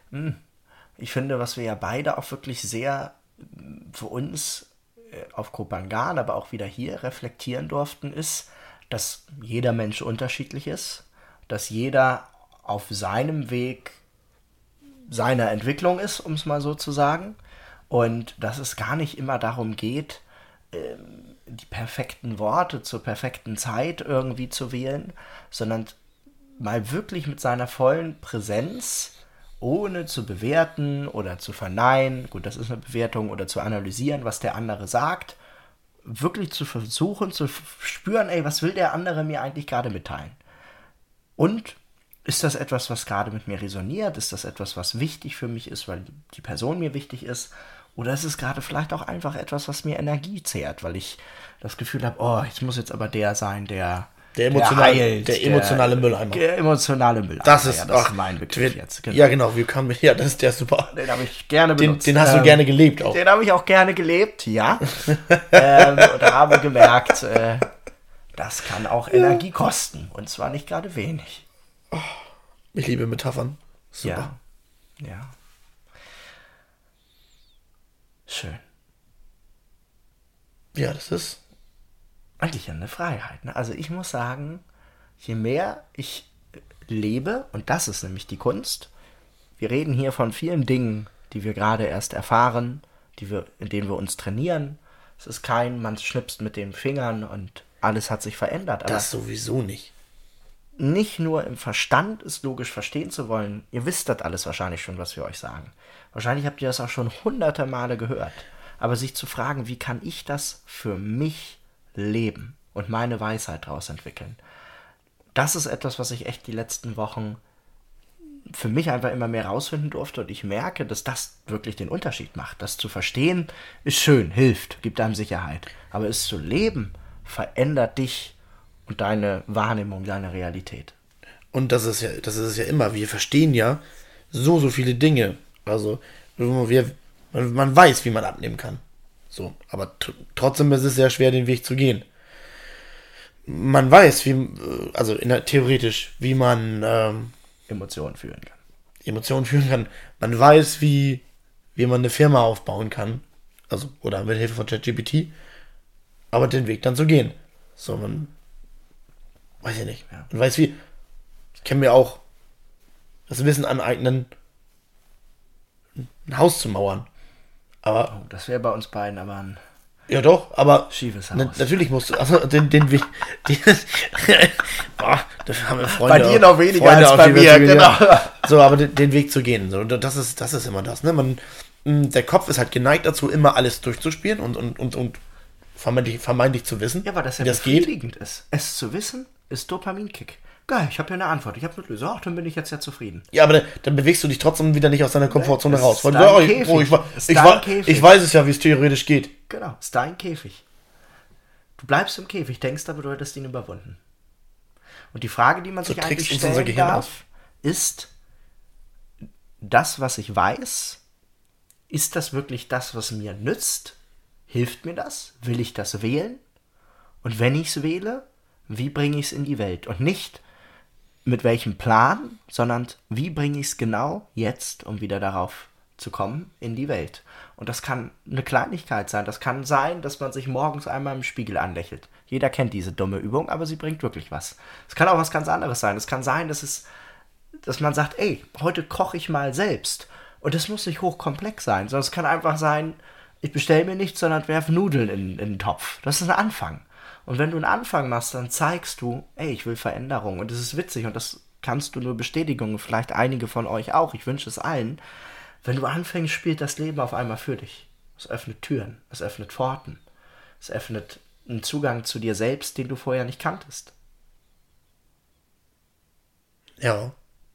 ich finde, was wir ja beide auch wirklich sehr für uns auf Kopangan, aber auch wieder hier reflektieren durften, ist, dass jeder Mensch unterschiedlich ist, dass jeder auf seinem Weg seiner Entwicklung ist, um es mal so zu sagen, und dass es gar nicht immer darum geht, die perfekten Worte zur perfekten Zeit irgendwie zu wählen, sondern mal wirklich mit seiner vollen Präsenz, ohne zu bewerten oder zu verneinen, gut, das ist eine Bewertung, oder zu analysieren, was der andere sagt, wirklich zu versuchen, zu spüren, was will der andere mir eigentlich gerade mitteilen? Und ist das etwas, was gerade mit mir resoniert? Ist das etwas, was wichtig für mich ist, weil die Person mir wichtig ist? Oder ist es gerade vielleicht auch einfach etwas, was mir Energie zehrt, weil ich das Gefühl habe, ich muss jetzt aber der sein, der emotionale Mülleimer. Der emotionale Mülleimer. Das ist mein Begriff jetzt. Genau. Ja, genau. Der ist der super. Den habe ich gerne benutzt. Den hast du gerne gelebt auch. Den habe ich auch gerne gelebt, ja. Und habe gemerkt, das kann auch Energie kosten. Und zwar nicht gerade wenig. Ich liebe Metaphern. Super. Ja. Schön. Ja, das ist eigentlich eine Freiheit. Ne? Also ich muss sagen, je mehr ich lebe, und das ist nämlich die Kunst, wir reden hier von vielen Dingen, die wir gerade erst erfahren, in denen wir uns trainieren. Es ist kein, man schnipst mit den Fingern und alles hat sich verändert. Aber Das sowieso nicht. nicht nur im Verstand es logisch verstehen zu wollen. Ihr wisst das alles wahrscheinlich schon, was wir euch sagen. Wahrscheinlich habt ihr das auch schon hunderte Male gehört. Aber sich zu fragen, wie kann ich das für mich leben und meine Weisheit daraus entwickeln, das ist etwas, was ich echt die letzten Wochen für mich einfach immer mehr rausfinden durfte. Und ich merke, dass das wirklich den Unterschied macht. Das zu verstehen ist schön, hilft, gibt einem Sicherheit. Aber es zu leben verändert dich und deine Wahrnehmung, deine Realität. Und das ist es ja immer. Wir verstehen ja so viele Dinge. Also, man weiß, wie man abnehmen kann. So, aber trotzdem ist es sehr schwer, den Weg zu gehen. Man weiß, theoretisch, wie man Emotionen fühlen kann. Emotionen führen kann. Man weiß, wie man eine Firma aufbauen kann. Also, oder mit Hilfe von ChatGPT. Aber den Weg dann zu gehen. So, man weiß ja nicht. Ja. Man weiß wie. Ich kann mir auch das Wissen aneignen, ein Haus zu mauern. Aber. Oh, das wäre bei uns beiden aber ein Ja doch, aber schiefes Haus. Natürlich musst du, also den Weg, das haben wir Freunde. Bei dir noch weniger Freunde als bei mir, genau. So, aber den Weg zu gehen, so, das ist immer das, ne? Der Kopf ist halt geneigt dazu, immer alles durchzuspielen und vermeintlich zu wissen, Ja, weil das ja wie das geht. befriedigend ist. Es zu wissen, ist Dopaminkick. Geil, ich habe ja eine Antwort, ich habe eine Lösung. Ach, dann bin ich jetzt ja zufrieden. Ja, aber dann bewegst du dich trotzdem wieder nicht aus deiner Komfortzone Es raus. ist Weil dein Käfig. ich weiß es ja, wie es theoretisch geht. Genau, ist dein Käfig. Du bleibst im Käfig, denkst aber, du hättest ihn überwunden. Und die Frage, die man sich trickst eigentlich uns unser stellen Gehirn darf, ist, das, was ich weiß, ist das wirklich das, was mir nützt? Hilft mir das? Will ich das wählen? Und wenn ich es wähle, wie bringe ich es in die Welt? Und nicht mit welchem Plan, sondern wie bringe ich es genau jetzt, um wieder darauf zu kommen, in die Welt. Und das kann eine Kleinigkeit sein. Das kann sein, dass man sich morgens einmal im Spiegel anlächelt. Jeder kennt diese dumme Übung, aber sie bringt wirklich was. Es kann auch was ganz anderes sein. Es kann sein, dass man sagt, ey, heute koche ich mal selbst. Und das muss nicht hochkomplex sein, sondern es kann einfach sein, ich bestelle mir nichts, sondern werfe Nudeln in den Topf. Das ist ein Anfang. Und wenn du einen Anfang machst, dann zeigst du, ey, ich will Veränderung. Und das ist witzig und das kannst du nur bestätigen. Vielleicht einige von euch auch. Ich wünsche es allen. Wenn du anfängst, spielt das Leben auf einmal für dich. Es öffnet Türen, es öffnet Pforten. Es öffnet einen Zugang zu dir selbst, den du vorher nicht kanntest. Ja.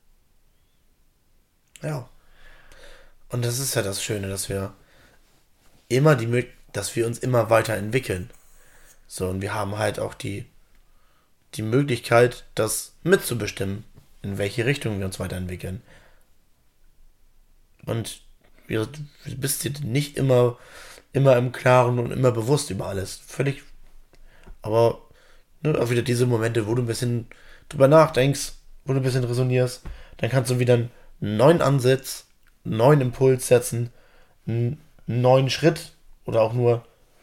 Ja. Und das ist ja das Schöne, dass wir uns immer weiterentwickeln. So, und wir haben halt auch die Möglichkeit, das mitzubestimmen, in welche Richtung wir uns weiterentwickeln. Und du bist dir nicht immer im Klaren und immer bewusst über alles. Völlig. Aber auch wieder diese Momente, wo du ein bisschen drüber nachdenkst, wo du ein bisschen resonierst, dann kannst du wieder einen neuen Ansatz, einen neuen Impuls setzen, einen neuen Schritt oder auch nur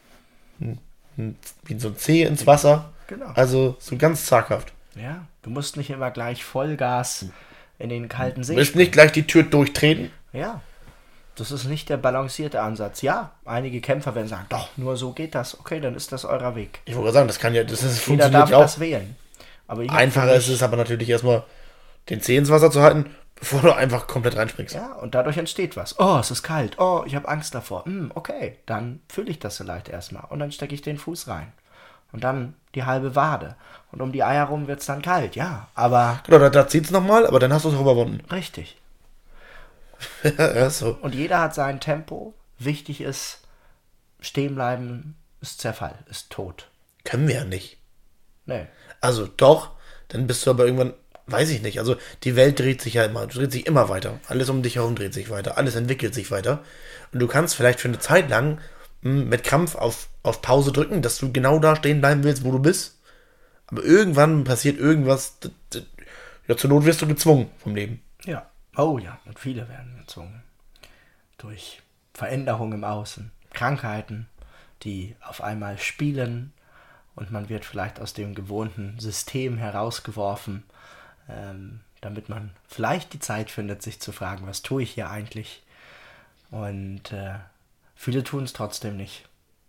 wie so ein Zeh ins Wasser. Genau. Also so ganz zaghaft. Ja, du musst nicht immer gleich Vollgas in den kalten See Du willst nicht gleich die Tür durchtreten. Ja, das ist nicht der balancierte Ansatz. Ja, einige Kämpfer werden sagen, doch, nur so geht das. Okay, dann ist das eurer Weg. Ich wollte sagen, das Jeder funktioniert darf ja auch. das wählen. Aber Einfacher ist es aber natürlich erstmal, den Zeh ins Wasser zu halten, bevor du einfach komplett reinspringst. Ja, und dadurch entsteht was. Oh, es ist kalt. Oh, ich habe Angst davor. Okay, dann fülle ich das vielleicht erstmal. Und dann stecke ich den Fuß rein. Und dann die halbe Wade. Und um die Eier rum wird es dann kalt. Ja, aber... Genau, da zieht es nochmal, aber dann hast du es überwunden. Richtig. Ja, so. Und jeder hat sein Tempo. Wichtig ist, stehen bleiben ist Zerfall, ist tot. Können wir ja nicht. Nee. Also doch, dann bist du aber irgendwann, weiß ich nicht, also die Welt dreht sich immer weiter. Alles um dich herum dreht sich weiter, alles entwickelt sich weiter. Und du kannst vielleicht für eine Zeit lang mit Krampf auf Pause drücken, dass du genau da stehen bleiben willst, wo du bist. Aber irgendwann passiert irgendwas, ja, zur Not wirst du gezwungen vom Leben. Ja. Oh ja, und viele werden gezwungen. Durch Veränderungen im Außen, Krankheiten, die auf einmal spielen und man wird vielleicht aus dem gewohnten System herausgeworfen, damit man vielleicht die Zeit findet, sich zu fragen, was tue ich hier eigentlich? Und viele tun es trotzdem nicht.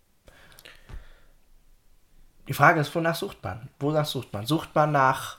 Die Frage ist, wonach sucht man? Wonach sucht man? Sucht man nach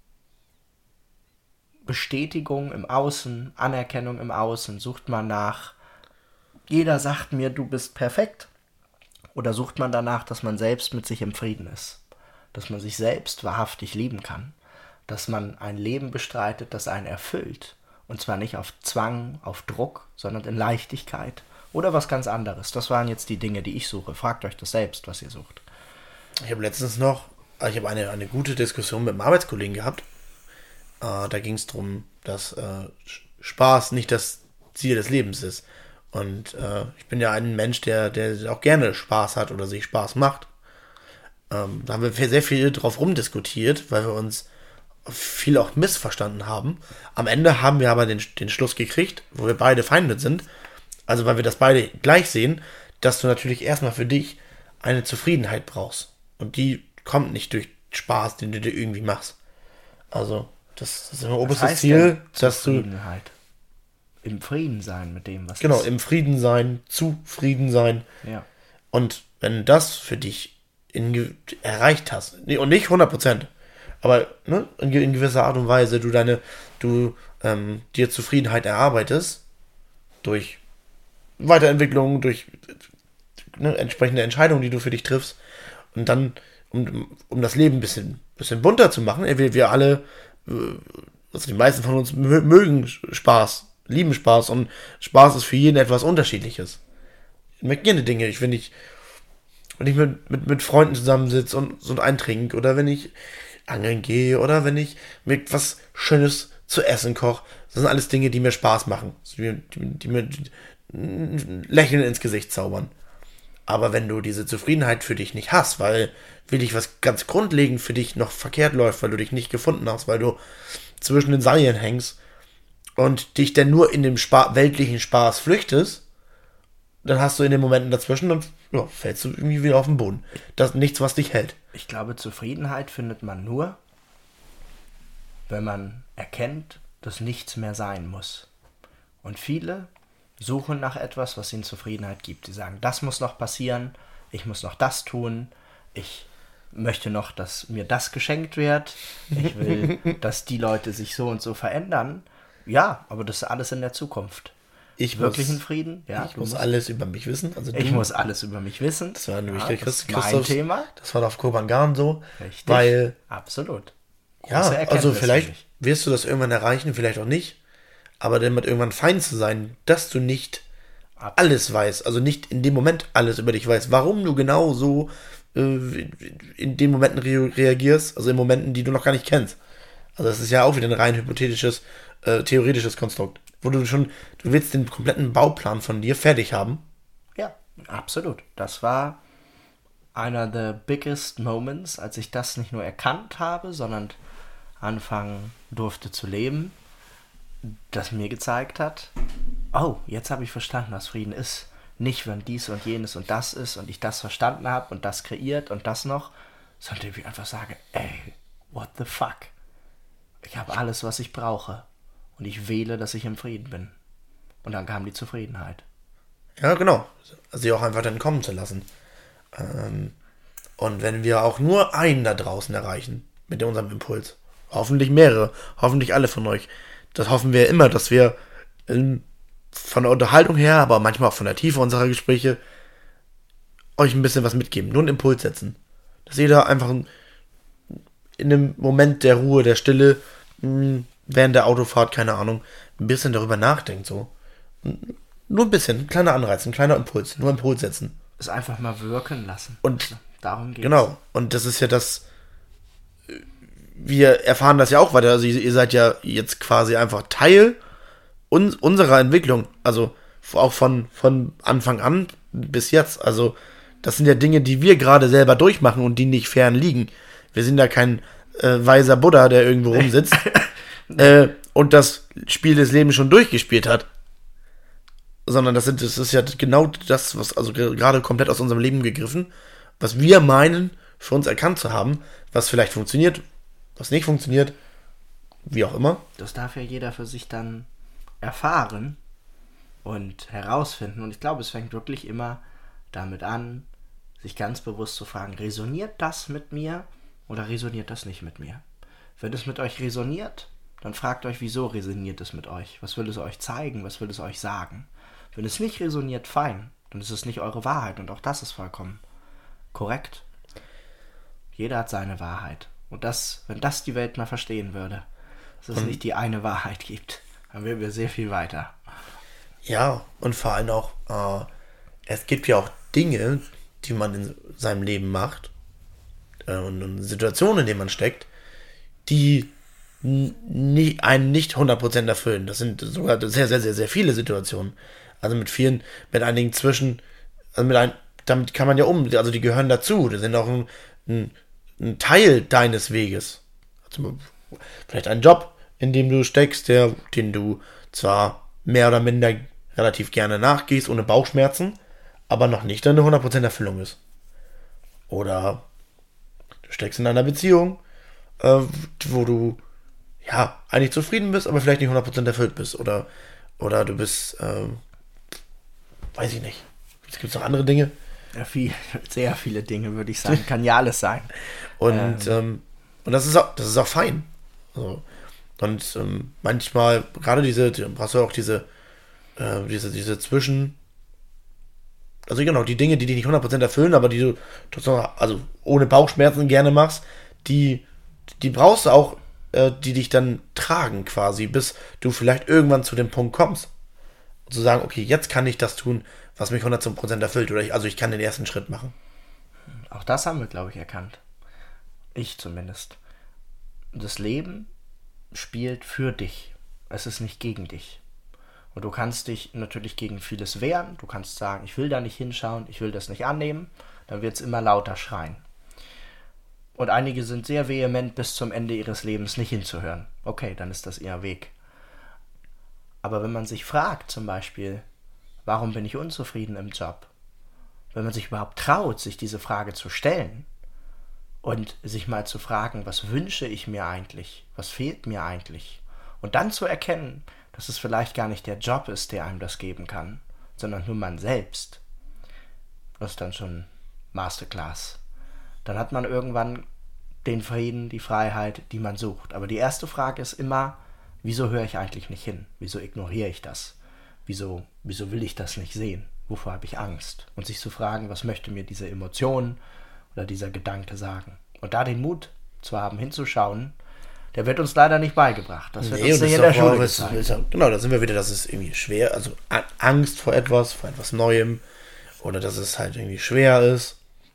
Bestätigung im Außen, Anerkennung im Außen? Sucht man nach, jeder sagt mir, du bist perfekt? Oder sucht man danach, dass man selbst mit sich im Frieden ist? Dass man sich selbst wahrhaftig lieben kann? Dass man ein Leben bestreitet, das einen erfüllt? Und zwar nicht auf Zwang, auf Druck, sondern in Leichtigkeit? Oder was ganz anderes? Das waren jetzt die Dinge, die ich suche. Fragt euch das selbst, was ihr sucht. Ich habe letztens noch, eine gute Diskussion mit einem Arbeitskollegen gehabt. Da ging es darum, dass Spaß nicht das Ziel des Lebens ist. Und ich bin ja ein Mensch, der auch gerne Spaß hat oder sich Spaß macht. Da haben wir sehr viel drauf rumdiskutiert, weil wir uns viel auch missverstanden haben. Am Ende haben wir aber den Schluss gekriegt, wo wir beide Feinde sind. Also weil wir das beide gleich sehen, dass du natürlich erstmal für dich eine Zufriedenheit brauchst. Und die kommt nicht durch Spaß, den du dir irgendwie machst. Also, das ist ein oberstes Ziel, dass du... Zufriedenheit. Im Frieden sein mit dem, was Genau, ist. im Frieden sein, zufrieden sein. Ja. Und wenn du das für dich erreicht hast, und nicht 100%, aber in gewisser Art und Weise du dir Zufriedenheit erarbeitest, durch Weiterentwicklung, durch entsprechende Entscheidungen, die du für dich triffst, und dann, um das Leben ein bisschen bunter zu machen, wir alle, also die meisten von uns mögen Spaß, lieben Spaß, und Spaß ist für jeden etwas Unterschiedliches. Ich mag gerne Dinge, wenn ich mit Freunden zusammensitze und eintrinke, oder wenn ich angeln gehe, oder wenn ich mir was Schönes zu essen koche, das sind alles Dinge, die mir Spaß machen, die mir ein Lächeln ins Gesicht zaubern. Aber wenn du diese Zufriedenheit für dich nicht hast, weil wirklich was ganz grundlegend für dich noch verkehrt läuft, weil du dich nicht gefunden hast, weil du zwischen den Seilen hängst und dich dann nur in dem weltlichen Spaß flüchtest, dann hast du in den Momenten dazwischen, dann fällst du irgendwie wieder auf den Boden. Das ist nichts, was dich hält. Ich glaube, Zufriedenheit findet man nur, wenn man erkennt, dass nichts mehr sein muss. Und viele suchen nach etwas, was ihnen Zufriedenheit gibt. Die sagen, das muss noch passieren, ich muss noch das tun, ich möchte noch, dass mir das geschenkt wird, ich will, dass die Leute sich so und so verändern. Ja, aber das ist alles in der Zukunft. Wirklich in Frieden? Ja, ich muss alles über mich wissen. Also ich muss alles über mich wissen. Das war nämlich der mein Thema. Das war auf Kopangan so. Richtig. Weil, absolut. Ja, also vielleicht wirst du das irgendwann erreichen, vielleicht auch nicht. Aber damit irgendwann fein zu sein, dass du nicht alles weißt, also nicht in dem Moment alles über dich weißt, warum du genau so in den Momenten reagierst, also in Momenten, die du noch gar nicht kennst. Also das ist ja auch wieder ein rein hypothetisches, theoretisches Konstrukt, wo du willst den kompletten Bauplan von dir fertig haben. Ja, absolut. Das war einer der biggest moments, als ich das nicht nur erkannt habe, sondern anfangen durfte zu leben, das mir gezeigt hat, oh, jetzt habe ich verstanden, was Frieden ist. Nicht, wenn dies und jenes und das ist und ich das verstanden habe und das kreiert und das noch, sondern ich einfach sage, ey, what the fuck? Ich habe alles, was ich brauche und ich wähle, dass ich im Frieden bin. Und dann kam die Zufriedenheit. Ja, genau. Sie auch einfach dann kommen zu lassen. Und wenn wir auch nur einen da draußen erreichen mit unserem Impuls, hoffentlich mehrere, hoffentlich alle von euch, das hoffen wir immer, dass wir von der Unterhaltung her, aber manchmal auch von der Tiefe unserer Gespräche euch ein bisschen was mitgeben, nur einen Impuls setzen. Dass jeder einfach in einem Moment der Ruhe, der Stille, während der Autofahrt, keine Ahnung, ein bisschen darüber nachdenkt, so. Nur ein bisschen, ein kleiner Anreiz, ein kleiner Impuls, nur Impuls setzen. Es einfach mal wirken lassen. Und darum geht's. Genau, und das ist ja das, wir erfahren das ja auch weiter, also ihr seid ja jetzt quasi einfach Teil unserer Entwicklung, also auch von Anfang an bis jetzt, also das sind ja Dinge, die wir gerade selber durchmachen und die nicht fern liegen. Wir sind ja kein weiser Buddha, der irgendwo rumsitzt und das Spiel des Lebens schon durchgespielt hat, sondern das ist ja genau das, was also gerade komplett aus unserem Leben gegriffen, was wir meinen, für uns erkannt zu haben, was vielleicht funktioniert, was nicht funktioniert, wie auch immer. Das darf ja jeder für sich dann erfahren und herausfinden. Und ich glaube, es fängt wirklich immer damit an, sich ganz bewusst zu fragen, resoniert das mit mir oder resoniert das nicht mit mir? Wenn es mit euch resoniert, dann fragt euch, wieso resoniert es mit euch? Was will es euch zeigen? Was will es euch sagen? Wenn es nicht resoniert, fein. Dann ist es nicht eure Wahrheit und auch das ist vollkommen korrekt. Jeder hat seine Wahrheit. Und das, wenn das die Welt mal verstehen würde, dass es nicht die eine Wahrheit gibt, dann wären wir sehr viel weiter. Ja, und vor allem auch, es gibt ja auch Dinge, die man in seinem Leben macht und Situationen, in denen man steckt, die einen nicht 100% erfüllen. Das sind sogar sehr, sehr, sehr, sehr viele Situationen. Also mit einigen damit kann man ja also die gehören dazu. Die sind auch ein Teil deines Weges. Also vielleicht ein Job, in dem du steckst, den du zwar mehr oder minder relativ gerne nachgehst, ohne Bauchschmerzen, aber noch nicht eine 100% Erfüllung ist. Oder du steckst in einer Beziehung, wo du ja eigentlich zufrieden bist, aber vielleicht nicht 100% erfüllt bist. Oder du bist, weiß ich nicht. Es gibt noch andere Dinge. Ja, sehr viele Dinge, würde ich sagen. Kann ja alles sein. Und das ist auch fein. Also, und manchmal, gerade brauchst du auch diese Zwischen, also genau, die Dinge, die dich nicht 100% erfüllen, aber die du trotzdem, also ohne Bauchschmerzen gerne machst, die brauchst du auch, die dich dann tragen quasi, bis du vielleicht irgendwann zu dem Punkt kommst. Und zu sagen, okay, jetzt kann ich das tun, was mich 100% erfüllt. Oder ich kann den ersten Schritt machen. Auch das haben wir, glaube ich, erkannt. Ich zumindest. Das Leben spielt für dich. Es ist nicht gegen dich. Und du kannst dich natürlich gegen vieles wehren. Du kannst sagen, ich will da nicht hinschauen, ich will das nicht annehmen. Dann wird es immer lauter schreien. Und einige sind sehr vehement bis zum Ende ihres Lebens nicht hinzuhören. Okay, dann ist das ihr Weg. Aber wenn man sich fragt zum Beispiel, warum bin ich unzufrieden im Job? Wenn man sich überhaupt traut, sich diese Frage zu stellen und sich mal zu fragen, was wünsche ich mir eigentlich? Was fehlt mir eigentlich? Und dann zu erkennen, dass es vielleicht gar nicht der Job ist, der einem das geben kann, sondern nur man selbst. Das ist dann schon Masterclass. Dann hat man irgendwann den Frieden, die Freiheit, die man sucht. Aber die erste Frage ist immer, wieso höre ich eigentlich nicht hin? Wieso ignoriere ich das? Wieso will ich das nicht sehen? Wovor habe ich Angst? Und sich zu fragen, was möchte mir diese Emotion oder dieser Gedanke sagen? Und da den Mut zu haben, hinzuschauen, der wird uns leider nicht beigebracht. Das wird uns nicht in der Schule gezeigt. Genau, da sind wir wieder, dass es irgendwie schwer, also Angst vor etwas Neuem oder dass es halt irgendwie schwer ist.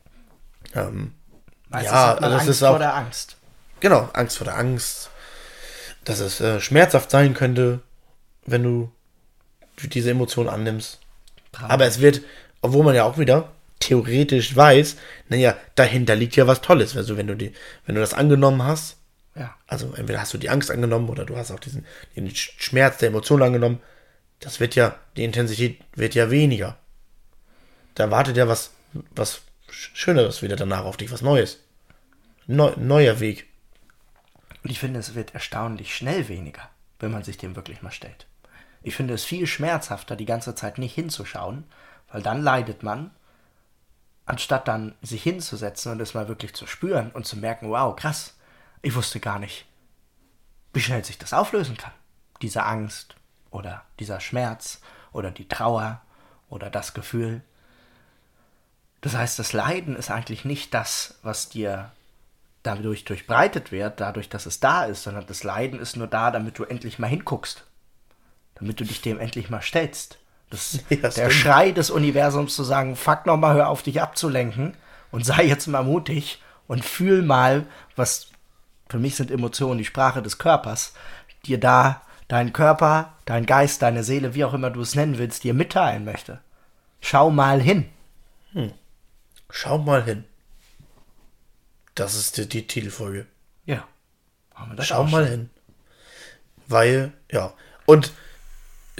Angst vor der Angst. Genau, Angst vor der Angst. Dass es schmerzhaft sein könnte, wenn du diese Emotion annimmst. Aber es wird, obwohl man ja auch wieder theoretisch weiß, naja, dahinter liegt ja was Tolles. Also wenn du das angenommen hast, ja. Also entweder hast du die Angst angenommen oder du hast auch den Schmerz der Emotion angenommen, die Intensität wird ja weniger. Da wartet ja was Schöneres wieder danach auf dich, was Neues. Neuer Weg. Und ich finde, es wird erstaunlich schnell weniger, wenn man sich dem wirklich mal stellt. Ich finde es viel schmerzhafter, die ganze Zeit nicht hinzuschauen, weil dann leidet man, anstatt dann sich hinzusetzen und es mal wirklich zu spüren und zu merken, wow, krass, ich wusste gar nicht, wie schnell sich das auflösen kann. Diese Angst oder dieser Schmerz oder die Trauer oder das Gefühl. Das heißt, das Leiden ist eigentlich nicht das, was dir dadurch durchbreitet wird, dadurch, dass es da ist, sondern das Leiden ist nur da, damit du endlich mal hinguckst. Damit du dich dem endlich mal stellst. Der Schrei des Universums zu sagen, fuck nochmal, hör auf dich abzulenken und sei jetzt mal mutig und fühl mal, was, für mich sind Emotionen die Sprache des Körpers, dir da dein Körper, dein Geist, deine Seele, wie auch immer du es nennen willst, dir mitteilen möchte. Schau mal hin. Schau mal hin. Das ist die Titelfolge. Ja. Schau mal hin. Weil, ja. Und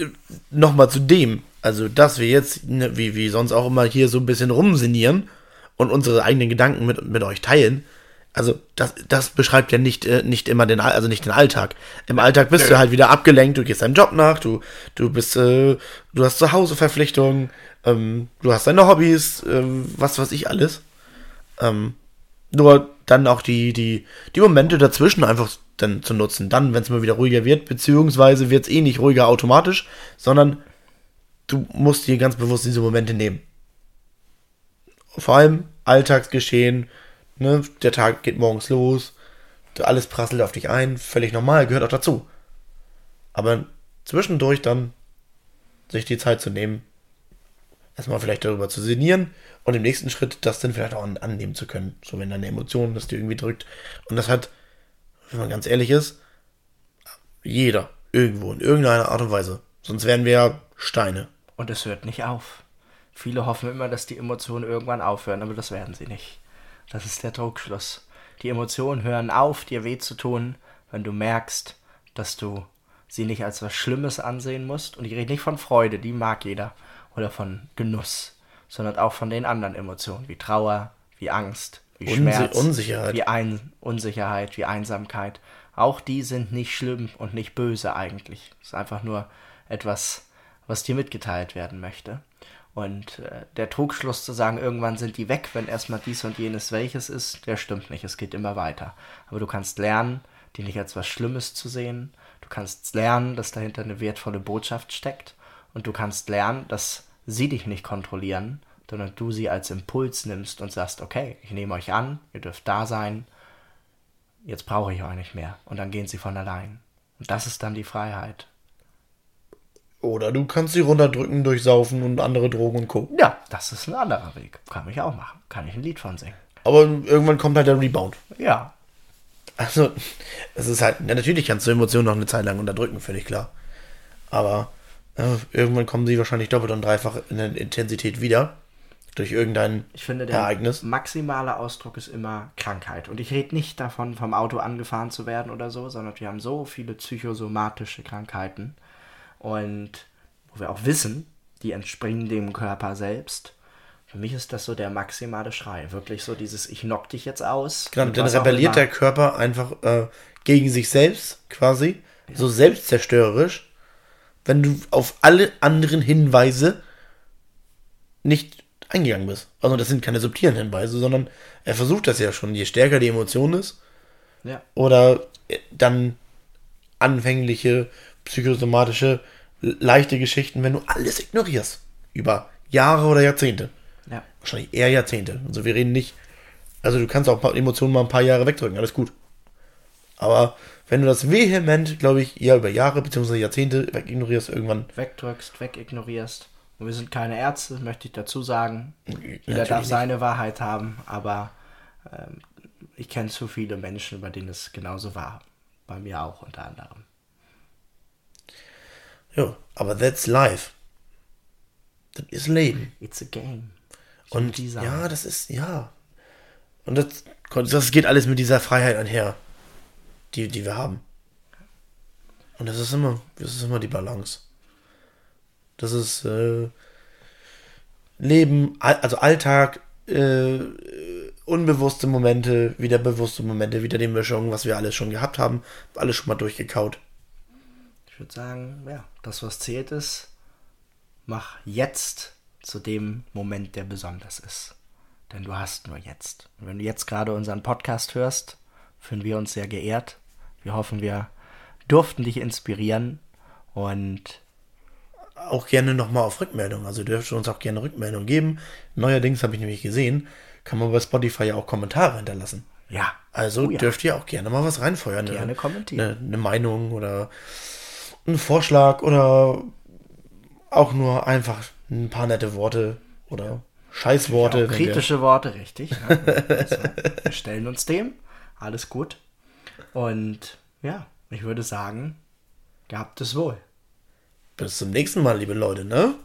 nochmal zu dem, also dass wir jetzt, wie sonst auch immer hier so ein bisschen rumsinieren und unsere eigenen Gedanken mit euch teilen. Also das beschreibt ja nicht immer nicht den Alltag. Im Alltag bist du halt wieder abgelenkt, du gehst deinem Job nach, du hast zu Hause Verpflichtungen, du hast deine Hobbys, was weiß ich alles. Nur dann auch die Momente dazwischen einfach dann zu nutzen. Dann, wenn es mal wieder ruhiger wird, beziehungsweise wird es eh nicht ruhiger automatisch, sondern du musst dir ganz bewusst diese Momente nehmen. Vor allem Alltagsgeschehen, ne? Der Tag geht morgens los, alles prasselt auf dich ein, völlig normal, gehört auch dazu. Aber zwischendurch dann sich die Zeit zu nehmen, erstmal vielleicht darüber zu sinnieren und im nächsten Schritt das dann vielleicht auch annehmen zu können. So, wenn deine Emotionen das dir irgendwie drückt. Und das hat, wenn man ganz ehrlich ist, jeder irgendwo in irgendeiner Art und Weise. Sonst wären wir ja Steine. Und es hört nicht auf. Viele hoffen immer, dass die Emotionen irgendwann aufhören, aber das werden sie nicht. Das ist der Trugschluss. Die Emotionen hören auf, dir weh zu tun, wenn du merkst, dass du sie nicht als was Schlimmes ansehen musst. Und ich rede nicht von Freude, die mag jeder, oder von Genuss, sondern auch von den anderen Emotionen, wie Trauer, wie Angst, wie Schmerz, Unsicherheit. wie Unsicherheit, wie Einsamkeit. Auch die sind nicht schlimm und nicht böse eigentlich. Es ist einfach nur etwas, was dir mitgeteilt werden möchte. Und der Trugschluss zu sagen, irgendwann sind die weg, wenn erstmal dies und jenes welches ist, der stimmt nicht. Es geht immer weiter. Aber du kannst lernen, die nicht als was Schlimmes zu sehen. Du kannst lernen, dass dahinter eine wertvolle Botschaft steckt. Und du kannst lernen, dass sie dich nicht kontrollieren, sondern du sie als Impuls nimmst und sagst, okay, ich nehme euch an, ihr dürft da sein, jetzt brauche ich euch nicht mehr. Und dann gehen sie von allein. Und das ist dann die Freiheit. Oder du kannst sie runterdrücken durch Saufen und andere Drogen und Co. Ja, das ist ein anderer Weg. Kann ich auch machen. Kann ich ein Lied von singen. Aber irgendwann kommt halt der Rebound. Ja. Also, es ist halt, ja, natürlich kannst du Emotionen noch eine Zeit lang unterdrücken, völlig klar. Aber irgendwann kommen sie wahrscheinlich doppelt und dreifach in der Intensität wieder. Durch irgendein Ich finde, der Ereignis. maximale Ausdruck ist immer Krankheit. Und ich rede nicht davon, vom Auto angefahren zu werden oder so, sondern wir haben so viele psychosomatische Krankheiten. Und wo wir auch wissen, die entspringen dem Körper selbst. Für mich ist das so der maximale Schrei. Wirklich so dieses, ich knock dich jetzt aus. Genau, dann rebelliert der Körper einfach gegen sich selbst quasi. Ja. So selbstzerstörerisch. Wenn du auf alle anderen Hinweise nicht eingegangen bist. Also das sind keine subtilen Hinweise, sondern er versucht das ja schon. Je stärker die Emotion ist, ja, oder dann anfängliche psychosomatische leichte Geschichten, wenn du alles ignorierst. Über Jahre oder Jahrzehnte. Ja. Wahrscheinlich eher Jahrzehnte. Also wir reden nicht, also du kannst auch Emotionen mal ein paar Jahre wegdrücken, alles gut. Aber wenn du das vehement, glaube ich, eher über Jahre bzw. Jahrzehnte wegignorierst, irgendwann. Wegdrückst, wegignorierst. Und wir sind keine Ärzte, möchte ich dazu sagen. Jeder Natürlich darf seine Wahrheit haben, aber ich kenne zu viele Menschen, bei denen es genauso war. Bei mir auch unter anderem. Ja, aber that's life. Das ist Leben. It's a game. Und ja, das ist, ja. Und das geht alles mit dieser Freiheit einher, die wir haben. Und das ist immer die Balance. Das ist Leben, also Alltag, unbewusste Momente, wieder bewusste Momente, wieder die Mischung, was wir alles schon gehabt haben, alles schon mal durchgekaut. Ich würde sagen, ja, das, was zählt ist, mach jetzt zu dem Moment, der besonders ist. Denn du hast nur jetzt. Und wenn du jetzt gerade unseren Podcast hörst, fühlen wir uns sehr geehrt. Wir hoffen, wir durften dich inspirieren und auch gerne nochmal auf Rückmeldung. Also dürft ihr uns auch gerne Rückmeldung geben. Neuerdings habe ich nämlich gesehen, kann man bei Spotify ja auch Kommentare hinterlassen. Ja. Also dürft ihr auch gerne mal was reinfeuern. Gerne kommentieren. Eine Meinung oder einen Vorschlag oder auch nur einfach ein paar nette Worte oder Scheißworte. Kritische Worte, richtig. Ja. Also, wir stellen uns dem. Alles gut. Und ja, ich würde sagen, gehabt es wohl. Bis zum nächsten Mal, liebe Leute, ne?